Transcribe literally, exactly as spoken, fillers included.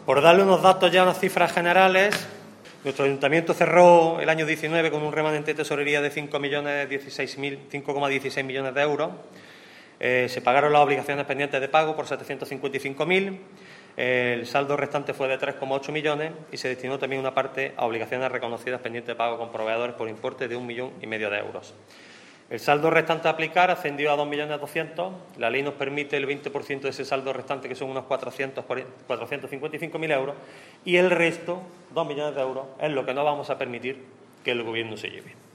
Por darle unos datos ya, unas cifras generales, nuestro ayuntamiento cerró el año diecinueve con un remanente de tesorería de cinco coma dieciséis millones de euros. Eh, se pagaron las obligaciones pendientes de pago por setecientos cincuenta y cinco mil. Eh, el saldo restante fue de tres coma ocho millones y se destinó también una parte a obligaciones reconocidas pendientes de pago con proveedores por importe de un millón y medio de euros. El saldo restante a aplicar ascendió a dos millones doscientos mil. La ley nos permite el veinte por ciento de ese saldo restante, que son unos cuatrocientos cincuenta y cinco mil euros, y el resto, dos millones de euros, es lo que no vamos a permitir que el Gobierno se lleve.